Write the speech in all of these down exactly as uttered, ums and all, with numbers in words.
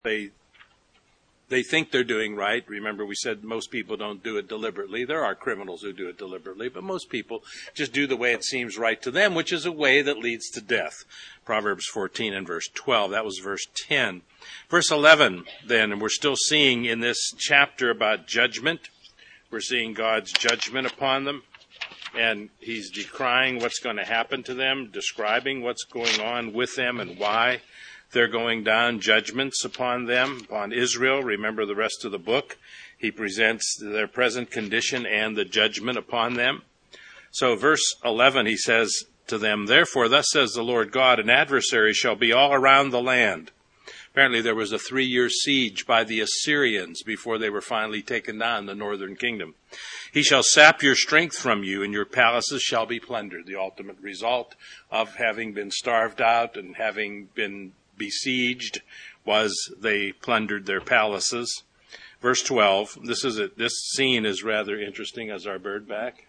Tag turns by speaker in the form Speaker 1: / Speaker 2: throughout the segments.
Speaker 1: They they think they're doing right. Remember, we said most people don't do it deliberately. There are criminals who do it deliberately, but most people just do the way it seems right to them, which is a way that leads to death. Proverbs fourteen and verse twelve. That was verse ten. Verse eleven, then, and we're still seeing in this chapter about judgment. We're seeing God's judgment upon them, and he's decrying what's going to happen to them, describing what's going on with them and why they're going down, judgments upon them, upon Israel. Remember the rest of the book. He presents their present condition and the judgment upon them. So verse eleven, he says to them, "Therefore, thus says the Lord God, an adversary shall be all around the land." Apparently there was a three-year siege by the Assyrians before they were finally taken down, the northern kingdom. "He shall sap your strength from you, and your palaces shall be plundered." The ultimate result of having been starved out and having been besieged was they plundered their palaces. Verse twelve, this is it. This scene is rather interesting. As our bird back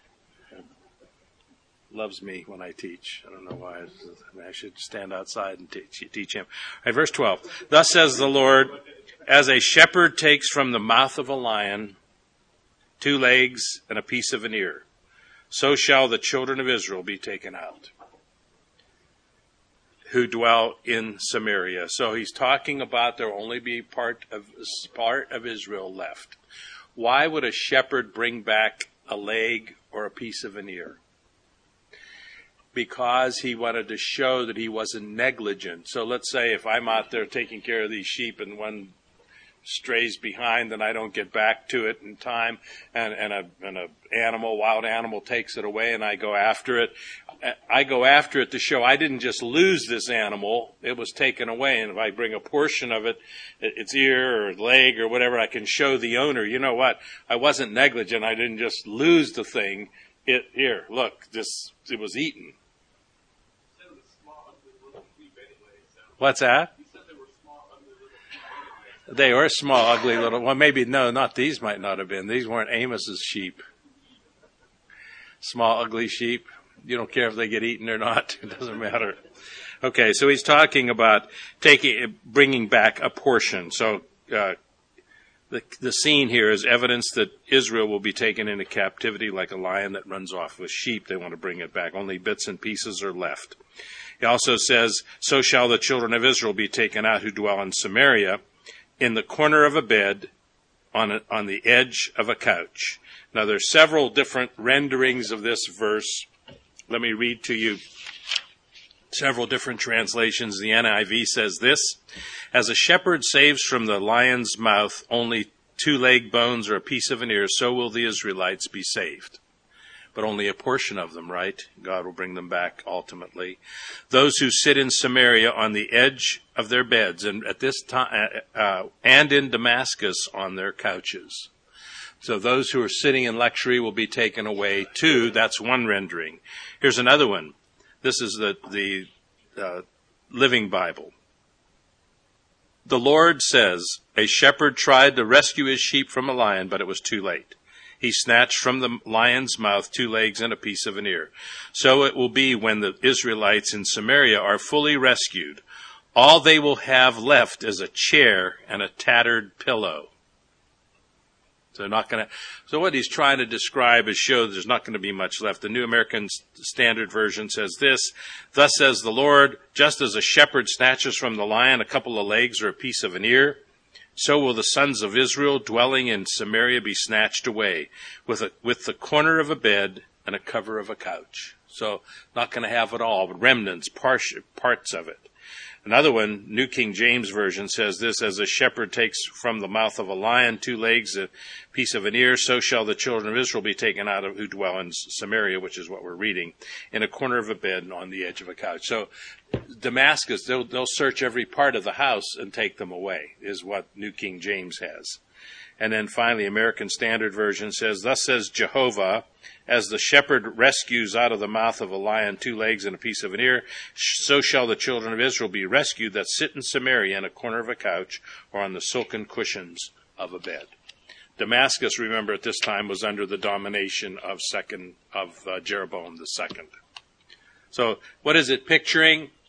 Speaker 1: loves me when I teach. I don't know why. I should stand outside and teach, teach him. All right, verse twelve. "Thus says the Lord, as a shepherd takes from the mouth of a lion two legs and a piece of an ear, so shall the children of Israel be taken out, who dwell in Samaria." So he's talking about there will only be part of part of Israel left. Why would a shepherd bring back a leg or a piece of an ear? Because he wanted to show that he wasn't negligent. So let's say if I'm out there taking care of these sheep and one strays behind and I don't get back to it in time, and, and a and a animal, wild animal takes it away and I go after it. I go after it to show I didn't just lose this animal, it was taken away. And if I bring a portion of it, its ear or leg or whatever, I can show the owner, you know what, I wasn't negligent, I didn't just lose the thing. It here, look, this it was eaten. What's that? They were small, ugly little, well maybe, no, not these might not have been. These weren't Amos's sheep. Small, ugly sheep. You don't care if they get eaten or not. It doesn't matter. Okay, so he's talking about taking, bringing back a portion. So uh, the, the scene here is evidence that Israel will be taken into captivity like a lion that runs off with sheep. They want to bring it back. Only bits and pieces are left. He also says, "So shall the children of Israel be taken out who dwell in Samaria, in the corner of a bed, on a, on the edge of a couch." Now there's several different renderings of this verse. Let me read to you several different translations. The N I V says this: "As a shepherd saves from the lion's mouth only two leg bones or a piece of an ear, so will the Israelites be saved." But only a portion of them, right? God will bring them back ultimately. "Those who sit in Samaria on the edge of their beds, and at this time, uh, and in Damascus on their couches." So those who are sitting in luxury will be taken away too. That's one rendering. Here's another one. This is the the uh, Living Bible. "The Lord says, a shepherd tried to rescue his sheep from a lion, but it was too late. He snatched from the lion's mouth two legs and a piece of an ear. So it will be when the Israelites in Samaria are fully rescued. All they will have left is a chair and a tattered pillow." So they're not going to. So what he's trying to describe is show there's not going to be much left. The New American Standard Version says this: "Thus says the Lord, just as a shepherd snatches from the lion a couple of legs or a piece of an ear, so will the sons of Israel dwelling in Samaria be snatched away with a, with the corner of a bed and a cover of a couch." So not going to have it all, but remnants, parts of it. Another one, New King James Version, says this: "As a shepherd takes from the mouth of a lion two legs, a piece of an ear, so shall the children of Israel be taken out of who dwell in Samaria," which is what we're reading, "in a corner of a bed and on the edge of a couch." So Damascus, they'll, they'll search every part of the house and take them away, is what New King James has. And then finally, American Standard Version says, "Thus says Jehovah, as the shepherd rescues out of the mouth of a lion two legs and a piece of an ear, so shall the children of Israel be rescued that sit in Samaria in a corner of a couch or on the silken cushions of a bed." Damascus, remember, at this time was under the domination of second of uh, Jeroboam the second. So what is it picturing?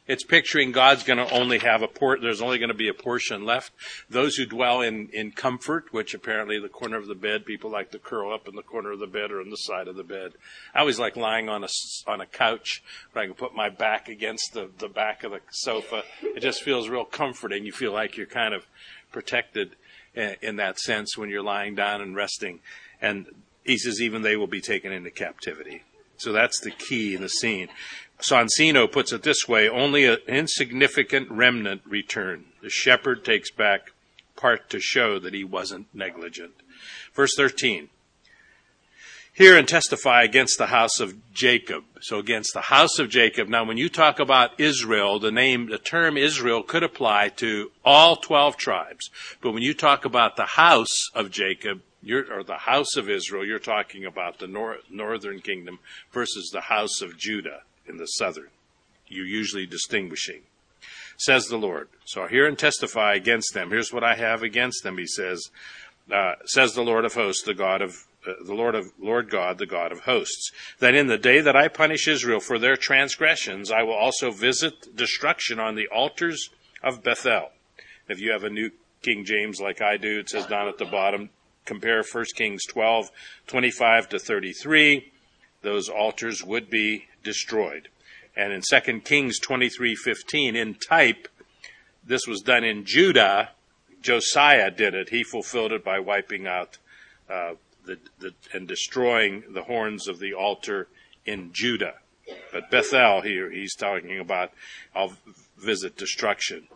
Speaker 1: It's picturing God's going to only have a port. There's only going to be a portion left. Those who dwell in, in comfort, which apparently the corner of the bed, people like to curl up in the corner of the bed or on the side of the bed. I always like lying on a, on a couch where I can put my back against the, the back of the sofa. It just feels real comforting. You feel like you're kind of protected in, in that sense when you're lying down and resting. And he says even they will be taken into captivity. So that's the key in the scene. Sonsino puts it this way: only an insignificant remnant return. The shepherd takes back part to show that he wasn't negligent. Verse thirteen. Hear and testify against the house of Jacob. So against the house of Jacob. Now when you talk about Israel, the name, the term Israel could apply to all twelve tribes. But when you talk about the house of Jacob, You're, or the house of Israel, you're talking about the nor- northern kingdom versus the house of Judah in the southern. You're usually distinguishing. Says the Lord. So hear and testify against them. Here's what I have against them, he says. Uh, says the Lord of hosts, the God of uh, the Lord of Lord God, the God of hosts, that in the day that I punish Israel for their transgressions, I will also visit destruction on the altars of Bethel. If you have a New King James like I do, it says down at the bottom, compare First Kings twelve, twenty-five to thirty-three. Those altars would be destroyed. And in Second Kings twenty-three fifteen, in type, this was done in Judah. Josiah did it. He fulfilled it by wiping out uh, the, the and destroying the horns of the altar in Judah. But Bethel here, he's talking about, I'll visit destruction.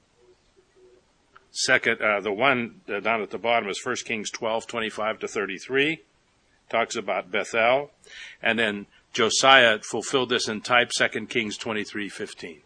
Speaker 1: Second, uh, the one uh, down at the bottom is First Kings twelve, twenty-five to thirty-three. Talks about Bethel. And then Josiah fulfilled this in type, Second Kings twenty-three fifteen.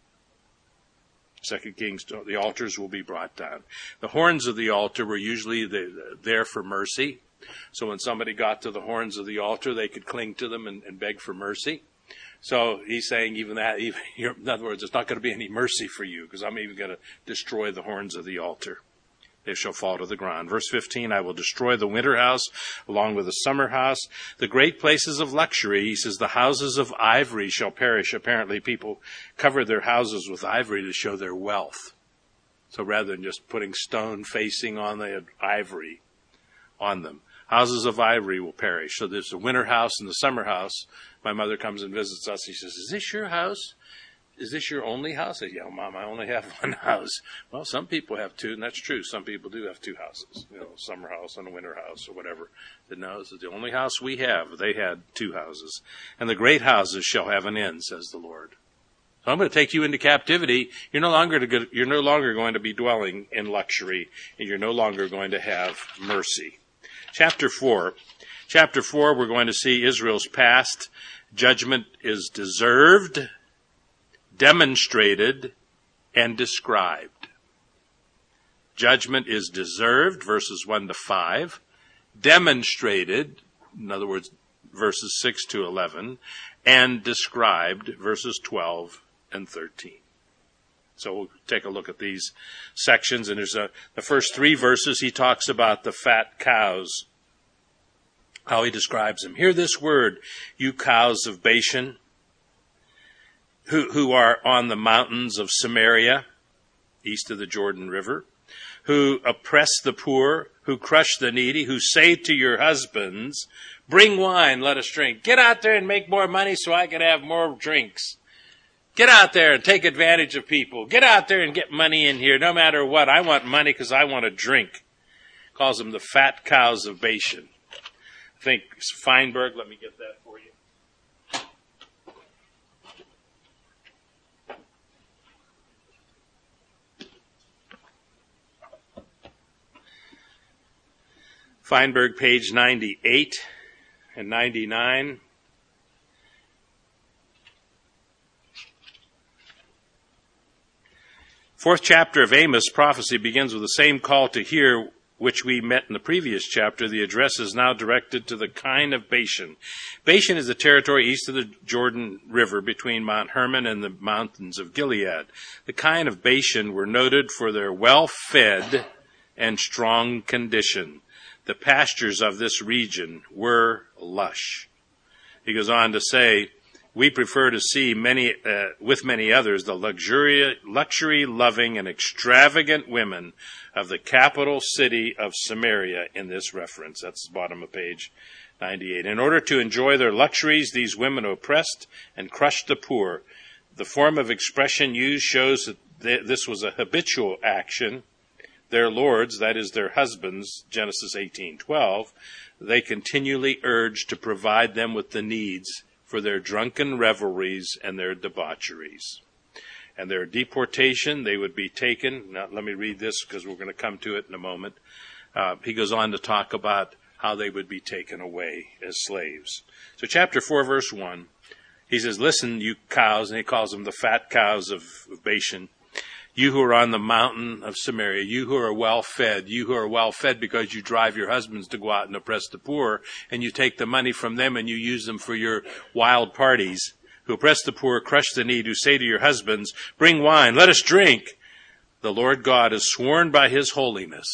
Speaker 1: Second Kings, the altars will be brought down. The horns of the altar were usually the, there for mercy. So when somebody got to the horns of the altar, they could cling to them and, and beg for mercy. So he's saying even that, even, in other words, it's not going to be any mercy for you because I'm even going to destroy the horns of the altar. They shall fall to the ground. Verse fifteen, I will destroy the winter house along with the summer house. The great places of luxury, he says, the houses of ivory shall perish. Apparently people covered their houses with ivory to show their wealth. So rather than just putting stone facing on, they had ivory on them. Houses of ivory will perish. So there's the winter house and the summer house. My mother comes and visits us. He says, is this your house? Is this your only house? I say, yeah, Mom, I only have one house. Well, some people have two, and that's true. Some people do have two houses, you know, a summer house and a winter house or whatever. But no, this is the only house we have. They had two houses. And the great houses shall have an end, says the Lord. So I'm going to take you into captivity. You're no longer to go, you're no longer going to be dwelling in luxury, and you're no longer going to have mercy. Chapter four. Chapter four, we're going to see Israel's past. Judgment is deserved, demonstrated, and described. Judgment is deserved, verses one to five, demonstrated, in other words, verses six to eleven, and described, verses twelve and thirteen. So we'll take a look at these sections, and there's a, the first three verses, he talks about the fat cows, how he describes them. Hear this word, you cows of Bashan, who, who are on the mountains of Samaria, east of the Jordan River, who oppress the poor, who crush the needy, who say to your husbands, bring wine, let us drink. Get out there and make more money so I can have more drinks. Get out there and take advantage of people. Get out there and get money in here, no matter what. I want money because I want to drink. Calls them the fat cows of Bashan. I think Feinberg, let me get that for you. Feinberg, page ninety-eight and ninety-nine. Fourth chapter of Amos prophecy begins with the same call to hear which we met in the previous chapter. The address is now directed to the Kine of Bashan. Bashan is the territory east of the Jordan River between Mount Hermon and the mountains of Gilead. The Kine of Bashan were noted for their well-fed and strong condition. The pastures of this region were lush. He goes on to say, We prefer to see many, uh, with many others, the luxury, luxury-loving and extravagant women of the capital city of Samaria in this reference. That's the bottom of page ninety-eight. In order to enjoy their luxuries, these women oppressed and crushed the poor. The form of expression used shows that th- this was a habitual action. Their lords, that is their husbands, Genesis eighteen twelve, they continually urged to provide them with the needs for their drunken revelries and their debaucheries. And their deportation, they would be taken. Now, let me read this because we're going to come to it in a moment. Uh, he goes on to talk about how they would be taken away as slaves. So chapter four, verse one, he says, listen, you cows, and he calls them the fat cows of, of Bashan, you who are on the mountain of Samaria, you who are well fed, you who are well fed because you drive your husbands to go out and oppress the poor, and you take the money from them and you use them for your wild parties, who oppress the poor, crush the needy, who say to your husbands, bring wine, let us drink. The Lord God has sworn by his holiness,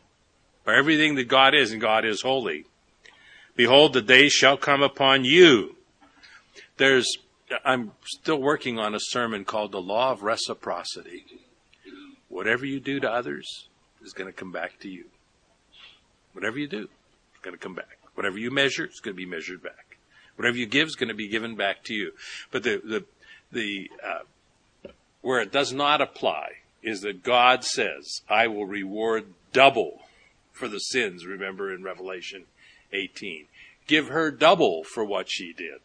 Speaker 1: by everything that God is, and God is holy. Behold, the days shall come upon you. There's, I'm still working on a sermon called The Law of Reciprocity. Whatever you do to others is going to come back to you. Whatever you do, it's going to come back. Whatever you measure, it's going to be measured back. Whatever you give is going to be given back to you. But the the the uh, where it does not apply is that God says, "I will reward double for the sins." Remember in Revelation eighteen, give her double for what she did.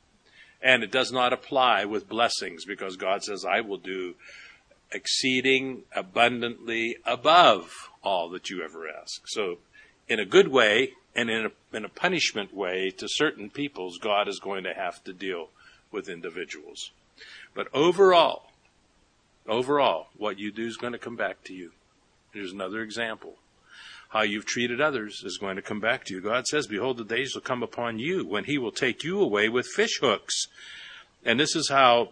Speaker 1: And it does not apply with blessings because God says, "I will do exceeding abundantly above all that you ever ask." So in a good way and in a, in a punishment way to certain peoples, God is going to have to deal with individuals. But overall, overall, what you do is going to come back to you. Here's another example. How you've treated others is going to come back to you. God says, behold, the days will come upon you when he will take you away with fish hooks. And this is how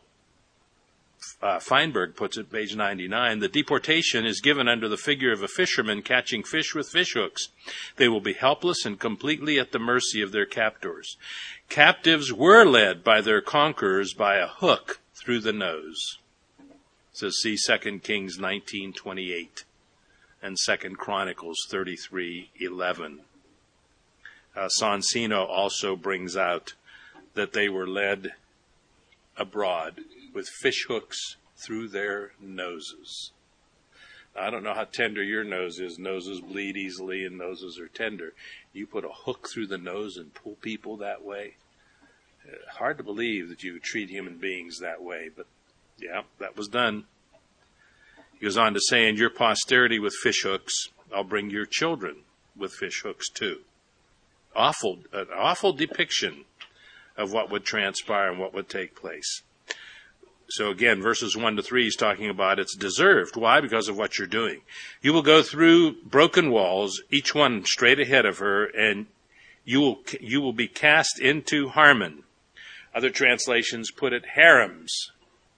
Speaker 1: Uh, Feinberg puts it, page ninety-nine, the deportation is given under the figure of a fisherman catching fish with fish hooks. They will be helpless and completely at the mercy of their captors. Captives were led by their conquerors by a hook through the nose. It says, see Second Kings nineteen twenty-eight and Second Chronicles thirty-three eleven. Uh, Sonsino also brings out that they were led abroad with fish hooks through their noses. I don't know how tender your nose is. Noses bleed easily and noses are tender. You put a hook through the nose and pull people that way. Hard to believe that you would treat human beings that way, but yeah, that was done. He goes on to say, and your posterity with fish hooks, I'll bring your children with fish hooks too. Awful, an awful depiction of what would transpire and what would take place. So again, verses one to three, he's talking about it's deserved. Why? Because of what you're doing. You will go through broken walls, each one straight ahead of her, and you will you will be cast into Harmon. Other translations put it harems.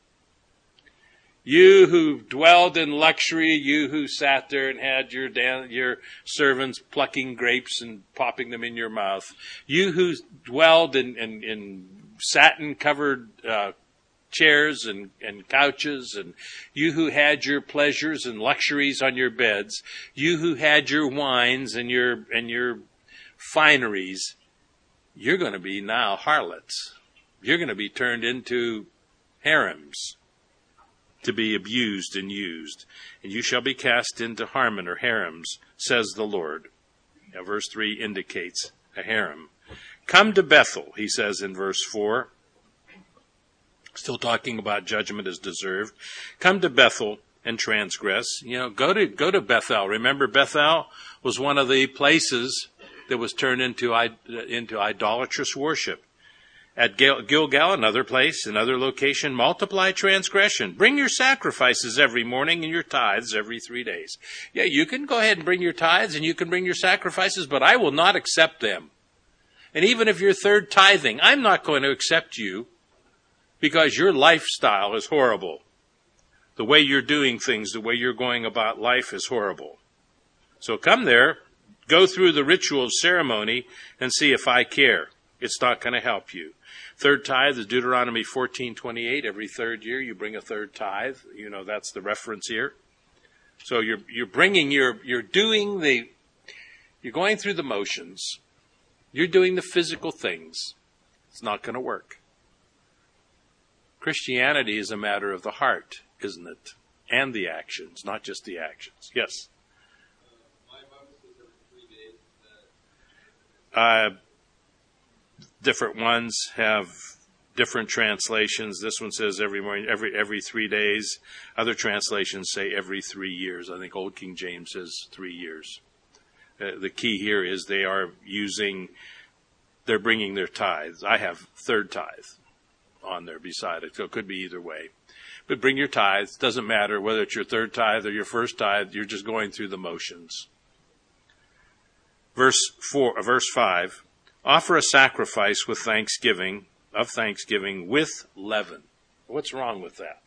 Speaker 1: You who dwelled in luxury, you who sat there and had your dan- your servants plucking grapes and popping them in your mouth. You who dwelled in, in, in satin-covered uh chairs and, and couches, and you who had your pleasures and luxuries on your beds, you who had your wines and your and your fineries, you're going to be now harlots. You're going to be turned into harems to be abused and used. And you shall be cast into Harmon or harems, says the Lord. Now, verse three indicates a harem. Come to Bethel, he says in verse four. Still talking about judgment as deserved. Come to Bethel and transgress. You know, go to go to Bethel. Remember, Bethel was one of the places that was turned into into idolatrous worship. At Gil- Gilgal, another place, another location, multiply transgression. Bring your sacrifices every morning and your tithes every three days. Yeah, you can go ahead and bring your tithes and you can bring your sacrifices, but I will not accept them. And even if you're third tithing, I'm not going to accept you. Because your lifestyle is horrible. The way you're doing things, the way you're going about life is horrible. So come there, go through the ritual ceremony, and see if I care. It's not going to help you. Third tithe is Deuteronomy fourteen twenty-eight. Every third year you bring a third tithe. You know, that's the reference here. So you're you're bringing, you're you're doing the, you're going through the motions. You're doing the physical things. It's not going to work. Christianity is a matter of the heart, isn't it? And the actions, not just the actions. Yes? Uh, different ones have different translations. This one says every morning, every every three days. Other translations say every three years. I think Old King James says three years. Uh, the key here is they are using, they're bringing their tithes. I have third tithe on there beside it, so it could be either way. But bring your tithes. Doesn't matter whether it's your third tithe or your first tithe. You're just going through the motions. Verse four, verse five, offer a sacrifice with thanksgiving, of thanksgiving with leaven. What's wrong with that?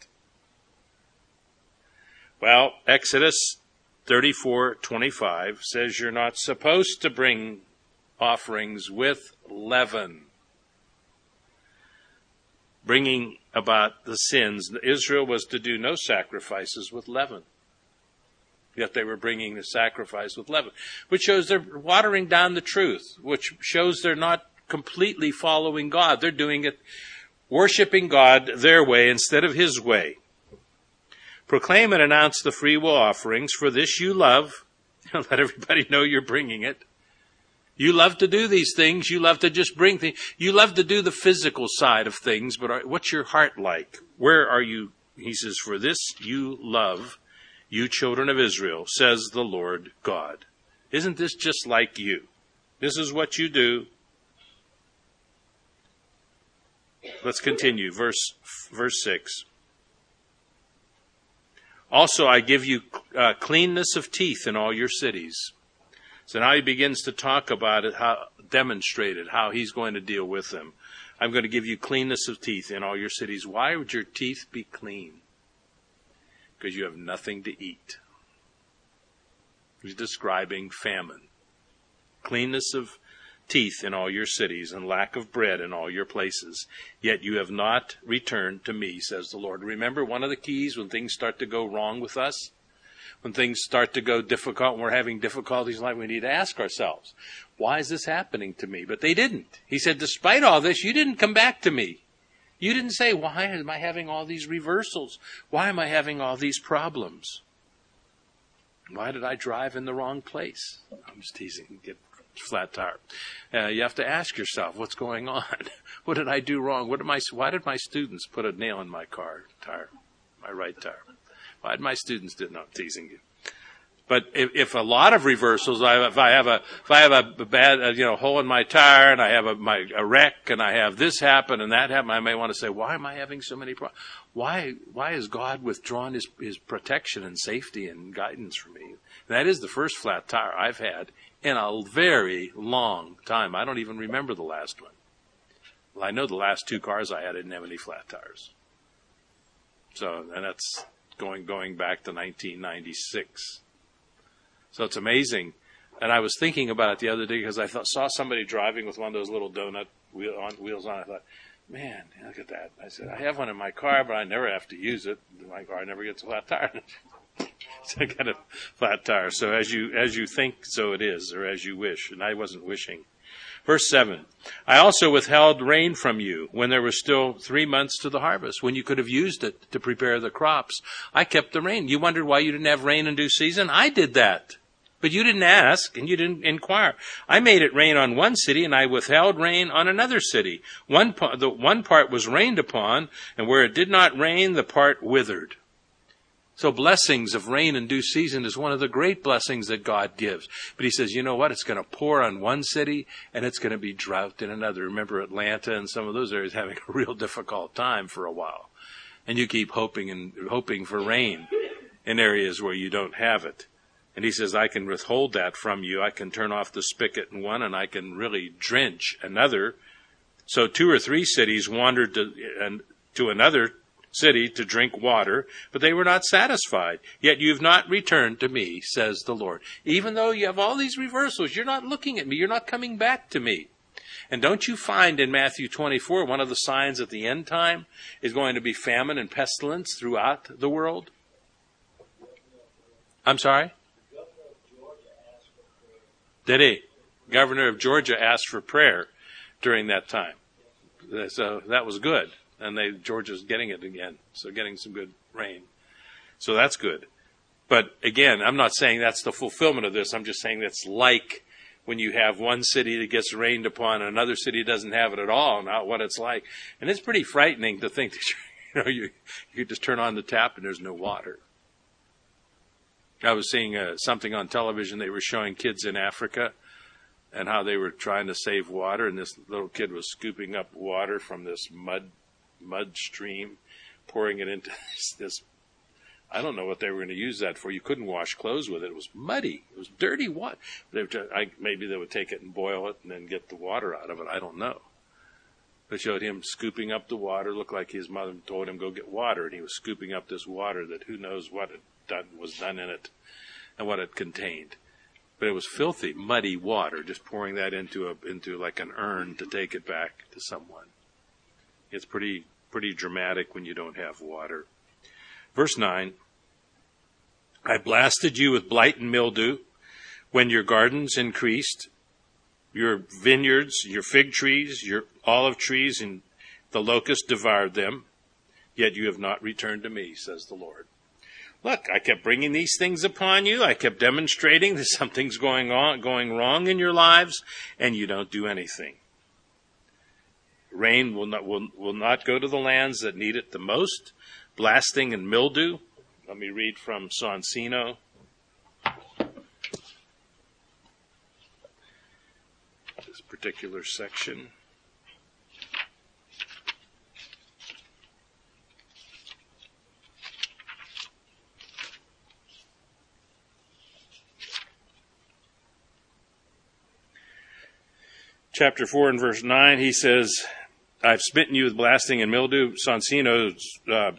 Speaker 1: Well, Exodus thirty-four twenty-five says you're not supposed to bring offerings with leaven. Bringing about the sins, Israel was to do no sacrifices with leaven. Yet they were bringing the sacrifice with leaven, which shows they're watering down the truth, which shows they're not completely following God. They're doing it, worshiping God their way instead of his way. Proclaim and announce the free will offerings, for this you love. Let everybody know you're bringing it. You love to do these things. You love to just bring things. You love to do the physical side of things, but what's your heart like? Where are you? He says, for this you love, you children of Israel, says the Lord God. Isn't this just like you? This is what you do. Let's continue. Verse, verse six. Also, I give you uh, cleanness of teeth in all your cities. So now he begins to talk about it, how demonstrated, how he's going to deal with them. I'm going to give you cleanness of teeth in all your cities. Why would your teeth be clean? Because you have nothing to eat. He's describing famine. Cleanness of teeth in all your cities and lack of bread in all your places. Yet you have not returned to me, says the Lord. Remember, one of the keys when things start to go wrong with us, when things start to go difficult, when we're having difficulties in life, we need to ask ourselves, why is this happening to me? But they didn't. He said, despite all this, you didn't come back to me. You didn't say, why am I having all these reversals? Why am I having all these problems? Why did I drive in the wrong place? I'm just teasing. Get flat tire. Uh, you have to ask yourself, what's going on? What did I do wrong? What am I? Why did my students put a nail in my car tire, my right tire? Why did my students do? No, I'm teasing you. But if, if a lot of reversals, if I have a if I have a bad uh, you know hole in my tire and I have a my a wreck and I have this happen and that happen, I may want to say, why am I having so many problems? Why why has God withdrawn His His protection and safety and guidance from me? And that is the first flat tire I've had in a very long time. I don't even remember the last one. Well, I know the last two cars I had didn't have any flat tires. So, and that's going going back to nineteen ninety-six. So it's amazing. And I was thinking about it the other day because I thought, saw somebody driving with one of those little donut wheel, on, wheels on. I thought, man, look at that. I said, I have one in my car, but I never have to use it. My car never gets a flat tire. So I got a flat tire. So as you as you think, so it is, or as you wish. And I wasn't wishing. Verse seven, I also withheld rain from you when there was still three months to the harvest, when you could have used it to prepare the crops. I kept the rain. You wondered why you didn't have rain in due season? I did that. But you didn't ask and you didn't inquire. I made it rain on one city and I withheld rain on another city. One, the one part was rained upon, and where it did not rain, the part withered. So blessings of rain in due season is one of the great blessings that God gives. But he says, you know what? It's going to pour on one city and it's going to be drought in another. Remember Atlanta and some of those areas having a real difficult time for a while. And you keep hoping and hoping for rain in areas where you don't have it. And he says, I can withhold that from you. I can turn off the spigot in one and I can really drench another. So two or three cities wandered to, and, to another city to drink water, but they were not satisfied. Yet you've not returned to me, says the Lord. Even though you have all these reversals, you're not looking at me. You're not coming back to me. And don't you find in Matthew twenty-four, one of the signs at the end time is going to be famine and pestilence throughout the world? I'm sorry? Did he? Governor of Georgia asked for prayer during that time. So that was good. And they Georgia's getting it again. So getting some good rain. So that's good. But again, I'm not saying that's the fulfillment of this. I'm just saying that's like when you have one city that gets rained upon and another city doesn't have it at all, not what it's like. And it's pretty frightening to think that you know you you just turn on the tap and there's no water. I was seeing uh, something on television. They were showing kids in Africa and how they were trying to save water, and this little kid was scooping up water from this mud mud stream, pouring it into this, this I don't know what they were going to use that for. You couldn't wash clothes with it. It was muddy. It was dirty water. They would, I, maybe they would take it and boil it and then get the water out of it. I don't know. They showed him scooping up the water. Looked like his mother told him, go get water. And he was scooping up this water that who knows what had done, was done in it and what it contained. But it was filthy, muddy water, just pouring that into a into like an urn to take it back to someone. It's pretty pretty dramatic when you don't have water. Verse nine, I blasted you with blight and mildew when your gardens increased, your vineyards, your fig trees, your olive trees, and the locust devoured them, yet you have not returned to me, says the Lord. Look, I kept bringing these things upon you. I kept demonstrating that something's going on, going wrong in your lives, and you don't do anything. Rain will not, will, will not go to the lands that need it the most. Blasting and mildew. Let me read from Sonsino. This particular section. Chapter four and verse nine, he says, I've smitten you with blasting and mildew. Sonsino's uh,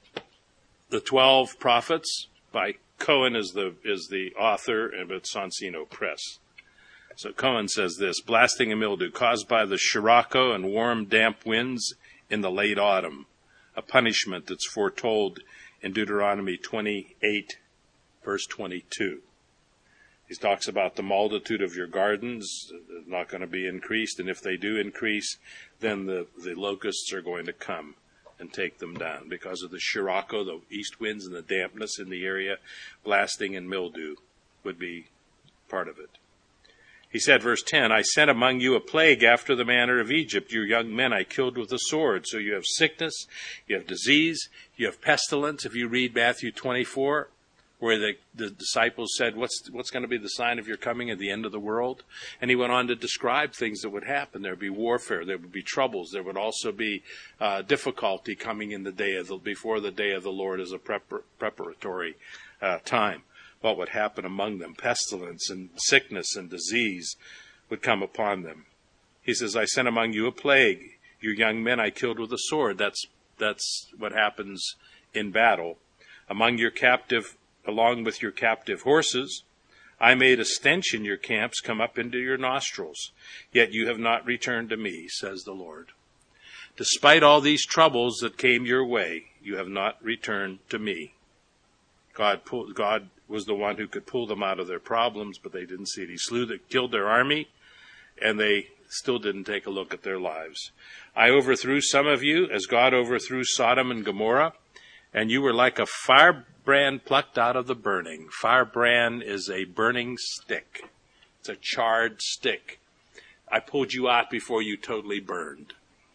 Speaker 1: The Twelve Prophets by Cohen is the is the author, and it's Sonsino Press. So Cohen says this, blasting and mildew caused by the Scirocco and warm, damp winds in the late autumn, a punishment that's foretold in Deuteronomy twenty-eight, verse twenty-two. He talks about the multitude of your gardens not going to be increased, and if they do increase, then the, the locusts are going to come and take them down because of the Scirocco, the east winds, and the dampness in the area. Blasting and mildew would be part of it. He said, verse ten, I sent among you a plague after the manner of Egypt. Your young men I killed with the sword. So you have sickness, you have disease, you have pestilence. If you read Matthew twenty-four, where the, the disciples said, what's what's going to be the sign of your coming at the end of the world? And he went on to describe things that would happen. There would be warfare. There would be troubles. There would also be uh, difficulty coming in the day of the, before the day of the Lord as a prepar- preparatory uh, time. What would happen among them? Pestilence and sickness and disease would come upon them. He says, I sent among you a plague. Your young men I killed with a sword. That's that's what happens in battle. Among your captive Along with your captive horses, I made a stench in your camps come up into your nostrils. Yet you have not returned to me, says the Lord. Despite all these troubles that came your way, you have not returned to me. God, pull, God was the one who could pull them out of their problems, but they didn't see it. He slew, the, killed their army, and they still didn't take a look at their lives. I overthrew some of you, as God overthrew Sodom and Gomorrah, and you were like a firebrand plucked out of the burning. Firebrand is a burning stick. It's a charred stick. I pulled you out before you totally burned.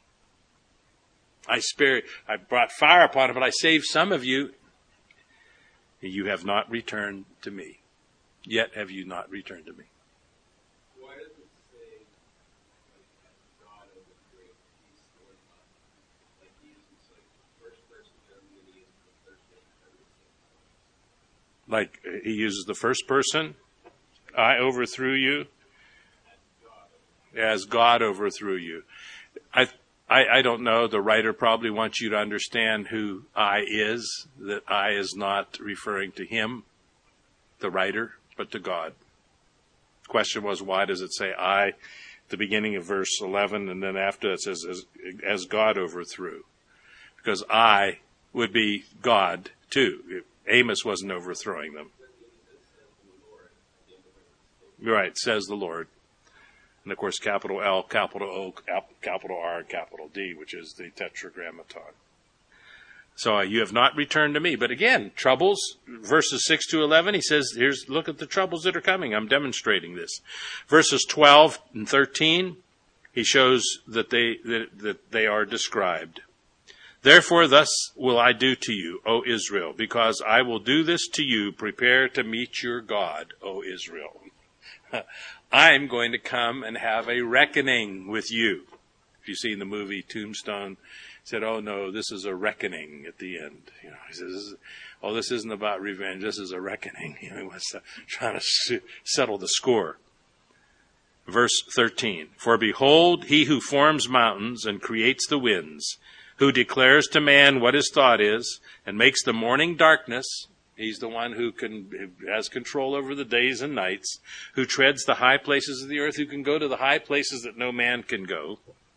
Speaker 1: I spared, I brought fire upon it, but I saved some of you. You have not returned to me. Yet have you not returned to me.
Speaker 2: Why does it say, like, God of the great peace, Lord God? Like, he uses, like, first person term, and he uses the third person.
Speaker 1: Like, he uses the first person. I overthrew you as God overthrew you. I, I, I don't know. The writer probably wants you to understand who I is, that I is not referring to him, the writer, but to God. The question was, why does it say I? the beginning of verse eleven, and then after it says, as, as God overthrew. Because I would be God too. Amos wasn't overthrowing them. Right, says the Lord. And of course, capital L, capital O, capital R, capital D, which is the tetragrammaton. So uh, you have not returned to me. But again, troubles, verses six to eleven, he says, here's, look at the troubles that are coming. I'm demonstrating this. Verses twelve and thirteen, he shows that they, that, that they are described. Therefore, thus will I do to you, O Israel, because I will do this to you. Prepare to meet your God, O Israel. I'm going to come and have a reckoning with you. If you've seen the movie Tombstone, he said, oh no, this is a reckoning at the end. You know, he says, this is, oh, this isn't about revenge. This is a reckoning. You know, he was trying to su- settle the score. Verse thirteen, for behold, he who forms mountains and creates the winds, who declares to man what his thought is, and makes the morning darkness. He's the one who can has control over the days and nights, who treads the high places of the earth, who can go to the high places that no man can go.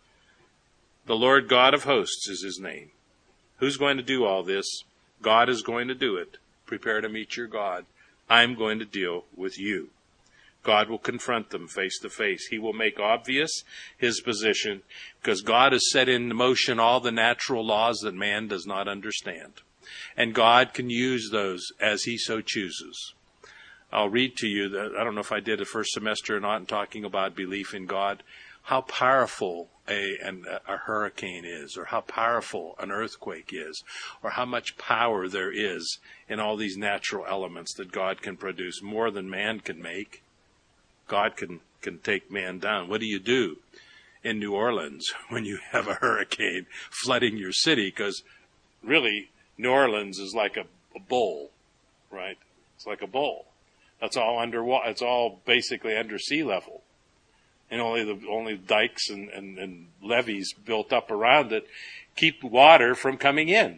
Speaker 1: The Lord God of hosts is his name. Who's going to do all this? God is going to do it. Prepare to meet your God. I'm going to deal with you. God will confront them face to face. He will make obvious his position, because God has set in motion all the natural laws that man does not understand. And God can use those as he so chooses. I'll read to you, that, I don't know if I did the first semester or not, in talking about belief in God, how powerful a, an, a hurricane is, or how powerful an earthquake is, or how much power there is in all these natural elements that God can produce, more than man can make. God can, can take man down. What do you do in New Orleans when you have a hurricane flooding your city? Because really, New Orleans is like a, a bowl, right? It's like a bowl. That's all underwater. It's all basically under sea level. And only the only dikes and, and, and levees built up around it keep water from coming in.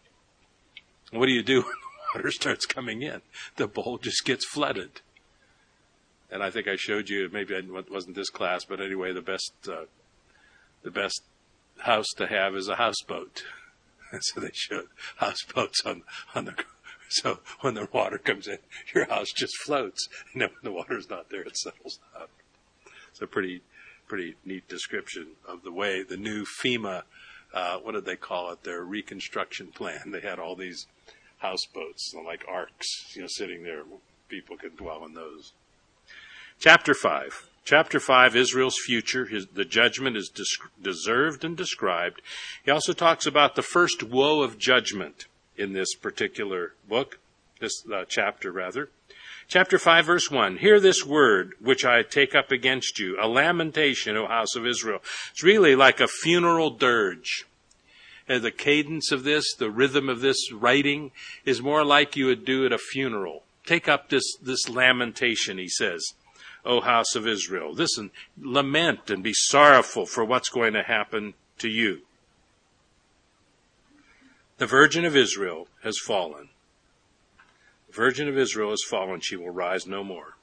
Speaker 1: What do you do when the water starts coming in? The bowl just gets flooded. And I think I showed you, maybe it wasn't this class, but anyway, the best uh, the best house to have is a houseboat. And so they showed houseboats on on the. So when the water comes in, your house just floats. And then when the water's not there, it settles down. It's a pretty pretty neat description of the way the new FEMA, uh, what did they call it? Their reconstruction plan. They had all these houseboats, like arks, you know, sitting there. People could dwell in those. Chapter five. Chapter five, Israel's future. His, the judgment is des- deserved and described. He also talks about the first woe of judgment in this particular book, this uh, chapter rather. Chapter five, verse one. Hear this word which I take up against you, a lamentation, O house of Israel. It's really like a funeral dirge. And the cadence of this, the rhythm of this writing, is more like you would do at a funeral. Take up this, this lamentation, he says. O house of Israel, listen, lament and be sorrowful for what's going to happen to you. The Virgin of Israel has fallen. The Virgin of Israel has fallen. She will rise no more.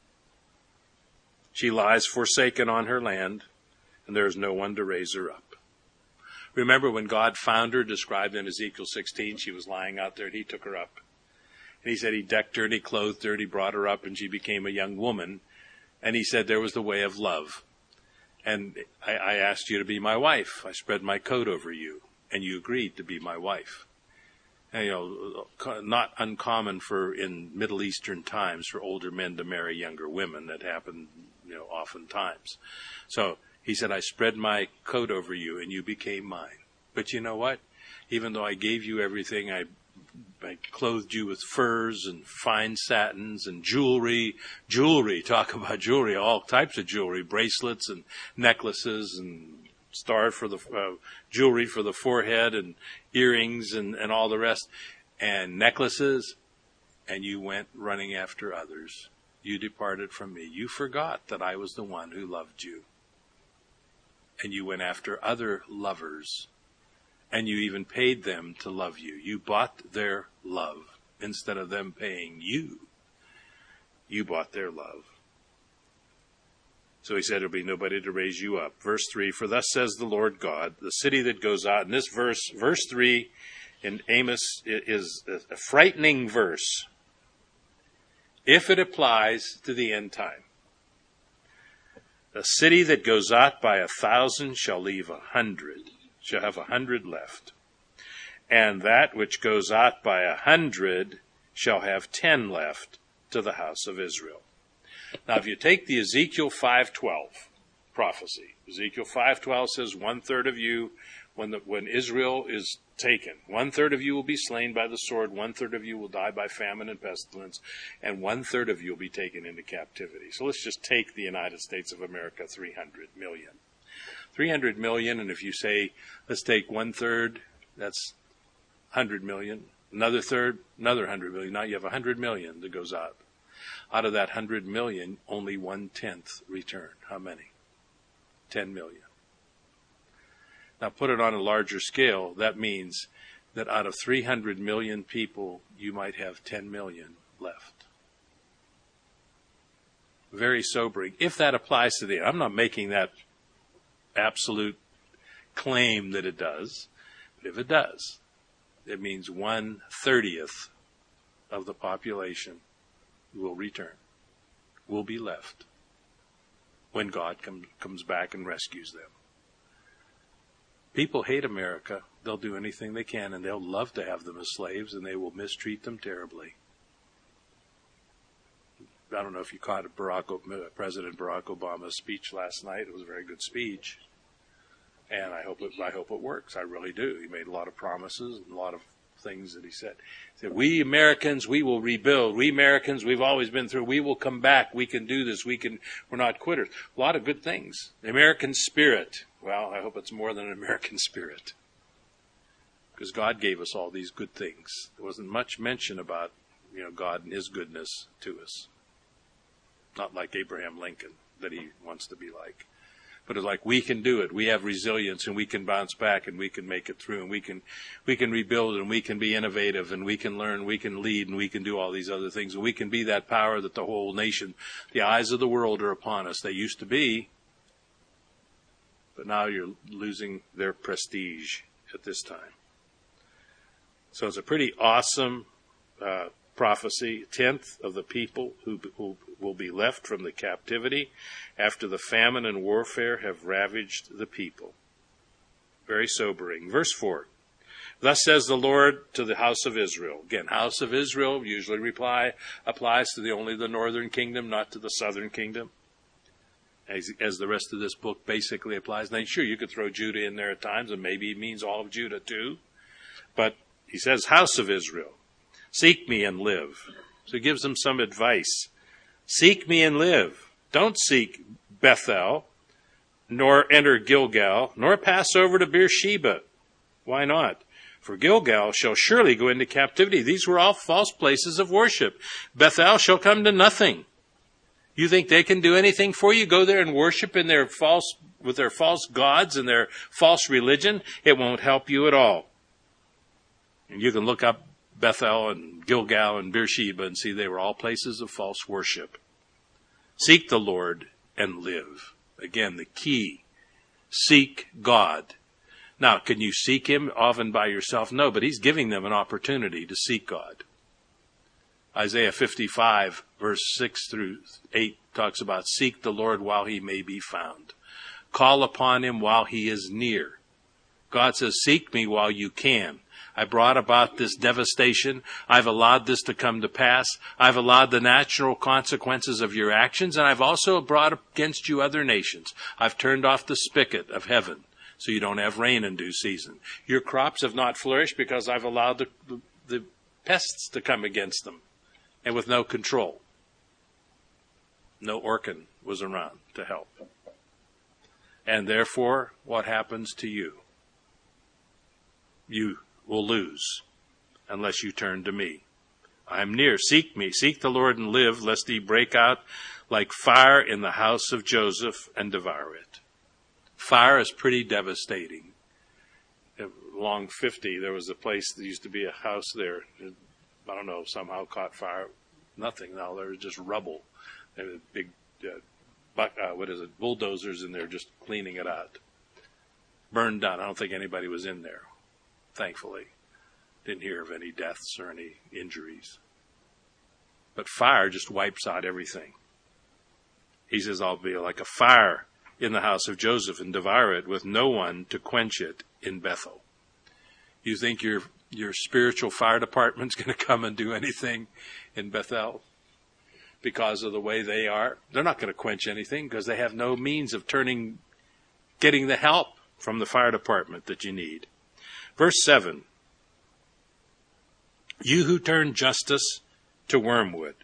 Speaker 1: She lies forsaken on her land, and there is no one to raise her up. Remember when God found her, described in Ezekiel sixteen, she was lying out there, and he took her up. And he said he decked her, and he clothed her, and he brought her up, and she became a young woman. And he said there was the way of love. And I, I asked you to be my wife. I spread my coat over you, and you agreed to be my wife. And, you know, not uncommon for in Middle Eastern times for older men to marry younger women. That happened, you know, oftentimes. So he said, I spread my coat over you, and you became mine. But you know what? Even though I gave you everything, I I clothed you with furs and fine satins and jewelry. Jewelry, talk about jewelry, all types of jewelry, bracelets and necklaces and stars for the uh, jewelry for the forehead and earrings and, and all the rest, and necklaces. And you went running after others. You departed from me. You forgot that I was the one who loved you. And you went after other lovers. And you even paid them to love you. You bought their love instead of them paying you. You bought their love. So he said, there'll be nobody to raise you up. Verse three, for thus says the Lord God, the city that goes out. And this verse, verse three in Amos is a frightening verse if it applies to the end time. The city that goes out by a thousand shall leave a hundred, shall have a hundred left. And that which goes out by a hundred shall have ten left to the house of Israel. Now, if you take the Ezekiel five twelve prophecy, Ezekiel five twelve says one third of you, when the, when Israel is taken, one third of you will be slain by the sword, one third of you will die by famine and pestilence, and one third of you will be taken into captivity. So let's just take the United States of America, three hundred million. three hundred million, and if you say, let's take one third, that's one hundred million. Another third, another one hundred million. Now you have one hundred million that goes out. Out of that one hundred million, only one-tenth return. How many? ten million. Now put it on a larger scale. That means that out of three hundred million people, you might have ten million left. Very sobering. If that applies to the, I'm not making that absolute claim that it does, but if it does, it means one thirtieth of the population will return, will be left when God come, comes back and rescues them. People hate America. They'll do anything they can, and they'll love to have them as slaves, and they will mistreat them terribly. I don't know if you caught Barack, President Barack Obama's speech last night. It was a very good speech, and I hope it, I hope it works. I really do. He made a lot of promises and a lot of things that he said. He said, we Americans, we will rebuild. We Americans, we've always been through. We will come back. We can do this. We can, we're not quitters. A lot of good things. The American spirit. Well, I hope it's more than an American spirit. Because God gave us all these good things. There wasn't much mention about, you know, God and his goodness to us. Not like Abraham Lincoln, that he wants to be like. But it's like, we can do it. We have resilience, and we can bounce back, and we can make it through, and we can we can rebuild, and we can be innovative, and we can learn, we can lead, and we can do all these other things. And we can be that power that the whole nation, the eyes of the world are upon us. They used to be, but now you're losing their prestige at this time. So it's a pretty awesome uh, prophecy. A tenth of the people who, who will be left from the captivity after the famine and warfare have ravaged the people. Very sobering. Verse four. Thus says the Lord to the house of Israel. Again, house of Israel usually reply, applies to the only the northern kingdom, not to the southern kingdom. As, as the rest of this book basically applies. Now, sure, you could throw Judah in there at times, and maybe it means all of Judah too. But he says, house of Israel, seek me and live. So he gives them some advice. Seek me and live. Don't seek Bethel, nor enter Gilgal, nor pass over to Beersheba. Why not? For Gilgal shall surely go into captivity. These were all false places of worship. Bethel shall come to nothing. You think they can do anything for you? Go there and worship in their false, with their false gods and their false religion? It won't help you at all. And you can look up Bethel and Gilgal and Beersheba and see they were all places of false worship. Seek the Lord and live. Again, the key. Seek God. Now, can you seek him often by yourself? No, but he's giving them an opportunity to seek God. Isaiah fifty-five, verse six through eight talks about seek the Lord while he may be found. Call upon him while he is near. God says, seek me while you can. I brought about this devastation. I've allowed this to come to pass. I've allowed the natural consequences of your actions, and I've also brought against you other nations. I've turned off the spigot of heaven so you don't have rain in due season. Your crops have not flourished because I've allowed the, the, the pests to come against them, and with no control. No Orkin was around to help. And therefore, what happens to you? You will lose unless you turn to me. I'm near. Seek me. Seek the Lord and live, lest he break out like fire in the house of Joseph and devour it. Fire is pretty devastating. Along fifty, there was a place that used to be a house there. It, I don't know, somehow caught fire. Nothing. Now there's just rubble. And a big uh, buck, uh, what is it, bulldozers in there just cleaning it out. Burned down. I don't think anybody was in there, thankfully. Didn't hear of any deaths or any injuries. But fire just wipes out everything. He says, I'll be like a fire in the house of Joseph and devour it with no one to quench it in Bethel. You think your your spiritual fire department's going to come and do anything in Bethel because of the way they are? They're not going to quench anything because they have no means of turning, getting the help from the fire department that you need. Verse seven. You who turn justice to wormwood.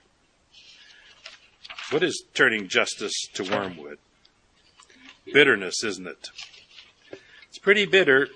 Speaker 1: What is turning justice to wormwood? Bitterness, isn't it? It's pretty bitter.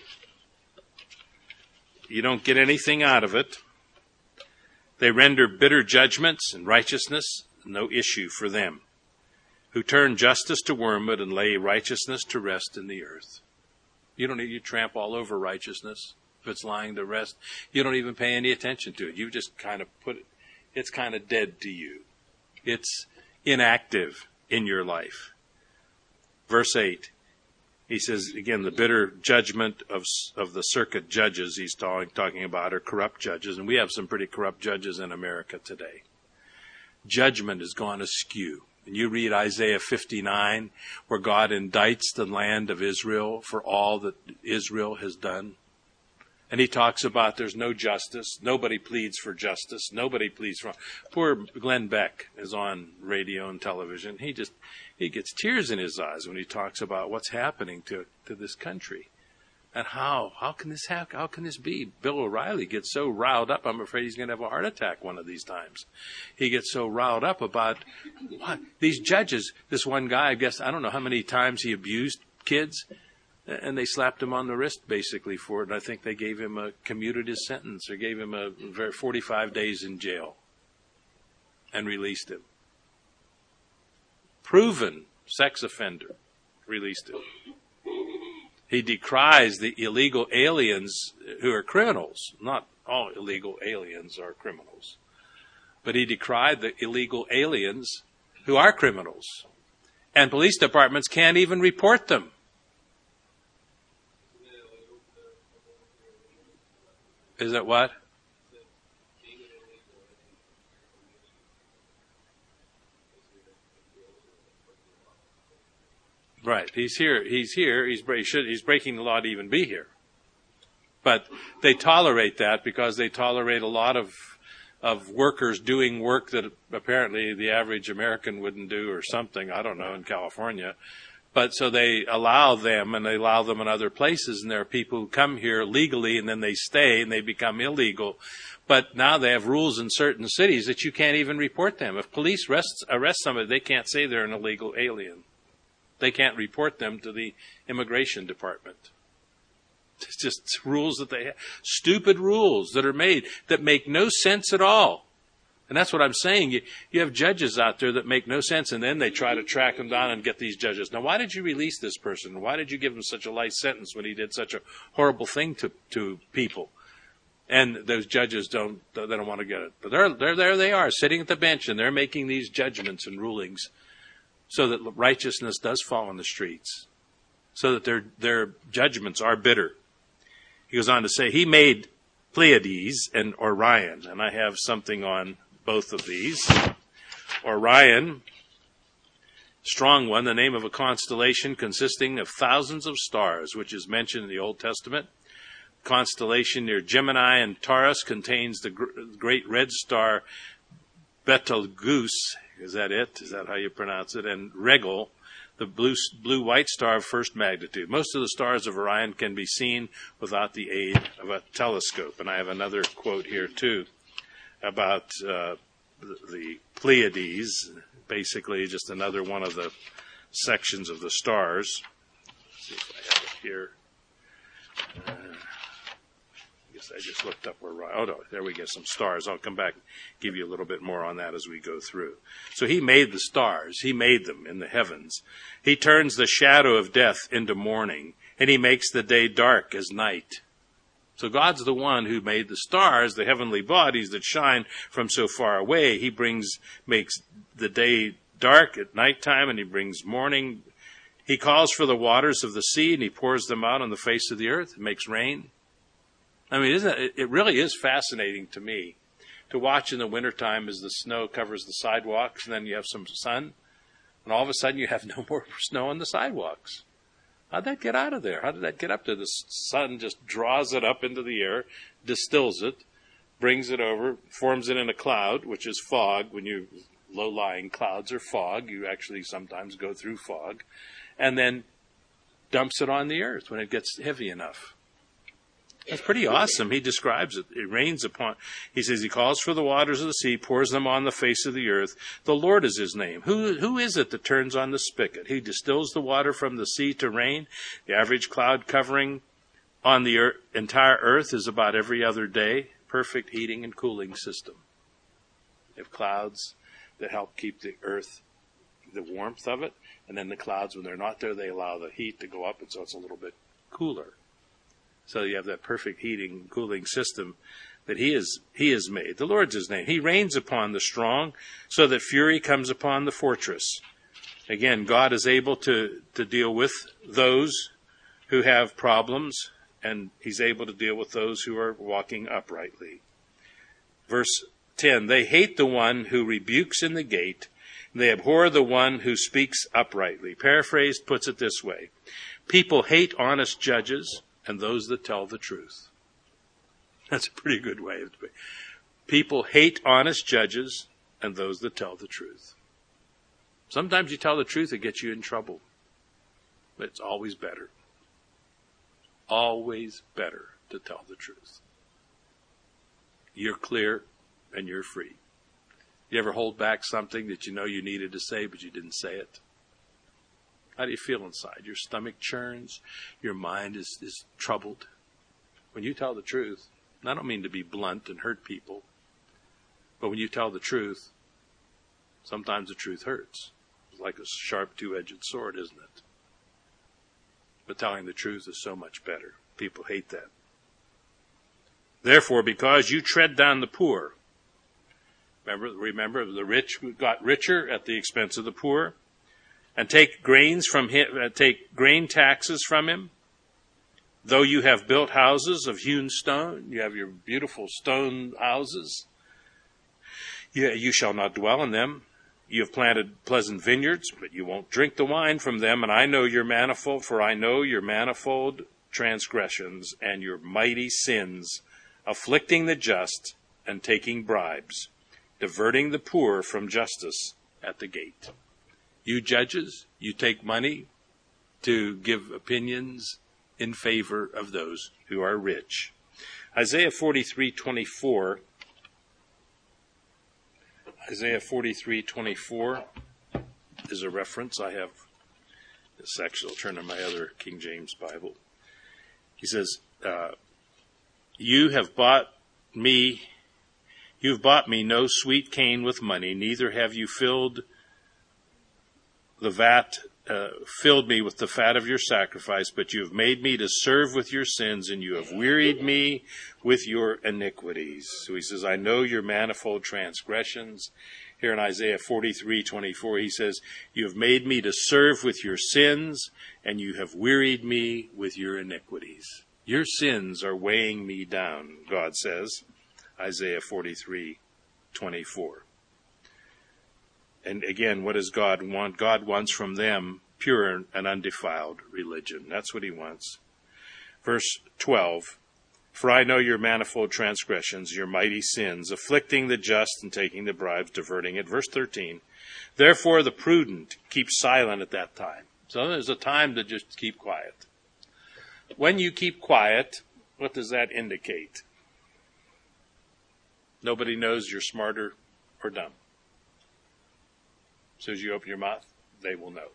Speaker 1: You don't get anything out of it. They render bitter judgments, and righteousness no issue for them. Who turn justice to wormwood and lay righteousness to rest in the earth. You don't need you tramp all over righteousness. If it's lying to rest, you don't even pay any attention to it. You just kind of put it, it's kind of dead to you. It's inactive in your life. Verse eight, he says, again, the bitter judgment of of the circuit judges he's talking, talking about are corrupt judges, and we have some pretty corrupt judges in America today. Judgment has gone askew. And you read Isaiah fifty-nine, where God indicts the land of Israel for all that Israel has done. And he talks about there's no justice. Nobody pleads for justice. Nobody pleads for... Poor Glenn Beck is on radio and television. He just, he gets tears in his eyes when he talks about what's happening to, to this country. And how, how can this happen? How can this be? Bill O'Reilly gets so riled up, I'm afraid he's going to have a heart attack one of these times. He gets so riled up about what? These judges, this one guy, I guess, I don't know how many times he abused kids. And they slapped him on the wrist, basically, for it. And I think they gave him a, commuted his sentence, or gave him a forty-five days in jail and released him. Proven sex offender, released him. He decries the illegal aliens who are criminals. Not all illegal aliens are criminals. But he decried the illegal aliens who are criminals. And police departments can't even report them. Is that what? Right. He's here. He's here. He's, he should, he's breaking the law to even be here. But they tolerate that because they tolerate a lot of of workers doing work that apparently the average American wouldn't do or something. I don't know, in California. But so they allow them, and they allow them in other places, and there are people who come here legally and then they stay and they become illegal. But now they have rules in certain cities that you can't even report them. If police arrest, arrest somebody, they can't say they're an illegal alien. They can't report them to the immigration department. It's just rules that they have. Stupid rules that are made that make no sense at all. And that's what I'm saying. You, you have judges out there that make no sense, and then they try to track them down and get these judges. Now, why did you release this person? Why did you give him such a light sentence when he did such a horrible thing to, to people? And those judges don't, they don't want to get it. But they're, they're, there they are, sitting at the bench, and they're making these judgments and rulings so that righteousness does fall in the streets, so that their, their judgments are bitter. He goes on to say, he made Pleiades and Orion, and I have something on both of these. Orion, strong one, the name of a constellation consisting of thousands of stars, which is mentioned in the Old Testament. Constellation near Gemini and Taurus contains the gr- great red star Betelgeuse. Is that it? Is that how you pronounce it? And Rigel, the blue, blue-white star of first magnitude. Most of the stars of Orion can be seen without the aid of a telescope. And I have another quote here, too, about uh, the, the Pleiades, basically just another one of the sections of the stars. Let's see if I have it here. Uh, I guess I just looked up where, oh no, there we get some stars. I'll come back and give you a little bit more on that as we go through. So he made the stars. He made them in the heavens. He turns the shadow of death into morning, and he makes the day dark as night. So God's the one who made the stars, the heavenly bodies that shine from so far away. He brings, makes the day dark at nighttime, and he brings morning. He calls for the waters of the sea, and he pours them out on the face of the earth. It makes rain. I mean, isn't it, it really is fascinating to me to watch in the wintertime as the snow covers the sidewalks, and then you have some sun, and all of a sudden you have no more snow on the sidewalks. How'd that get out of there? How did that get up there? The sun just draws it up into the air, distills it, brings it over, forms it in a cloud, which is fog. When you low-lying clouds are fog, you actually sometimes go through fog, and then dumps it on the earth when it gets heavy enough. That's pretty awesome. He describes it. It rains upon, he says he calls for the waters of the sea, pours them on the face of the earth. The Lord is his name. Who, who is it that turns on the spigot? He distills the water from the sea to rain. The average cloud covering on the earth, entire earth is about every other day. Perfect heating and cooling system. You have clouds that help keep the earth, the warmth of it, and then the clouds, when they're not there, they allow the heat to go up, and so it's a little bit cooler. So you have that perfect heating and cooling system that he is he has made. The Lord's his name. He reigns upon the strong, so that fury comes upon the fortress. Again, God is able to, to deal with those who have problems, and he's able to deal with those who are walking uprightly. Verse ten, they hate the one who rebukes in the gate. They abhor the one who speaks uprightly. Paraphrased puts it this way. People hate honest judges and those that tell the truth. That's a pretty good way of it. People hate honest judges and those that tell the truth. Sometimes you tell the truth, it gets you in trouble. But it's always better. Always better to tell the truth. You're clear and you're free. You ever hold back something that you know you needed to say, but you didn't say it? How do you feel inside? Your stomach churns. Your mind is, is troubled. When you tell the truth, and I don't mean to be blunt and hurt people, but when you tell the truth, sometimes the truth hurts. It's like a sharp two-edged sword, isn't it? But telling the truth is so much better. People hate that. Therefore, because you tread down the poor, remember, remember the rich got richer at the expense of the poor, and take grains from him, uh, take grain taxes from him. Though you have built houses of hewn stone, you have your beautiful stone houses, you, you shall not dwell in them. You have planted pleasant vineyards, but you won't drink the wine from them. And I know your manifold, for I know your manifold transgressions and your mighty sins, afflicting the just and taking bribes, diverting the poor from justice at the gate. You judges, you take money to give opinions in favor of those who are rich. Isaiah forty-three twenty-four. Isaiah forty-three twenty-four is a reference. I have this section. I'll turn to my other King James Bible. He says, uh, you have bought me, you have bought me no sweet cane with money, neither have you filled the vat, uh, filled me with the fat of your sacrifice, but you have made me to serve with your sins, and you have wearied me with your iniquities. So he says, I know your manifold transgressions. Here in Isaiah forty-three twenty-four, he says, you have made me to serve with your sins, and you have wearied me with your iniquities. Your sins are weighing me down, God says. Isaiah forty-three twenty-four. And again, what does God want? God wants from them pure and undefiled religion. That's what he wants. Verse twelve, for I know your manifold transgressions, your mighty sins, afflicting the just and taking the bribes, diverting it. Verse thirteen, therefore the prudent keep silent at that time. So there's a time to just keep quiet. When you keep quiet, what does that indicate? Nobody knows you're smarter or dumb. As soon as you open your mouth, they will know.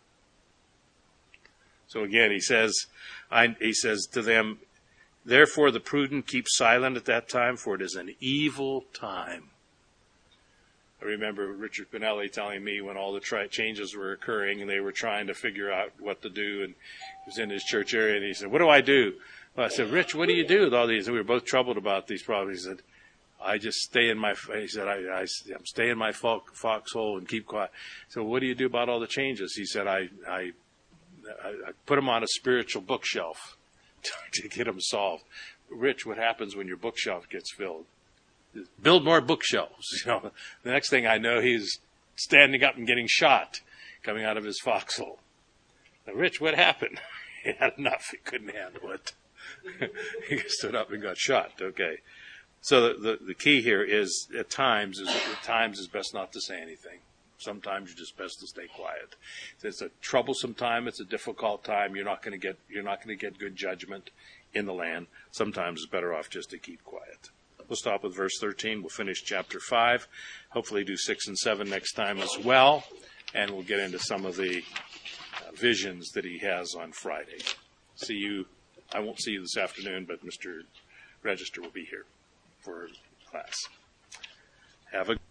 Speaker 1: So again, he says, I, he says to them, therefore the prudent keep silent at that time, for it is an evil time. I remember Richard Pinelli telling me when all the tri- changes were occurring and they were trying to figure out what to do, and he was in his church area, and he said, what do I do? Well, I said, Rich, what do you do with all these? And we were both troubled about these problems. He said, I just stay in my, he said, I, I, I'm stay in my foxhole and keep quiet. So what do you do about all the changes? He said, I, I, I put them on a spiritual bookshelf to, to get them solved. Rich, what happens when your bookshelf gets filled? Build more bookshelves. You know, the next thing I know, he's standing up and getting shot, coming out of his foxhole. Now, Rich, what happened? He had enough. He couldn't handle it. He stood up and got shot. Okay. So the, the, the key here is at times is at times is best not to say anything. Sometimes you're just best to stay quiet. It's a troublesome time. It's a difficult time. You're not going to get you're not going to get good judgment in the land. Sometimes it's better off just to keep quiet. We'll stop with verse thirteen. We'll finish chapter five. Hopefully do six and seven next time as well. And we'll get into some of the uh, visions that he has on Friday. See you. I won't see you this afternoon, but Mister Register will be here for class. Have a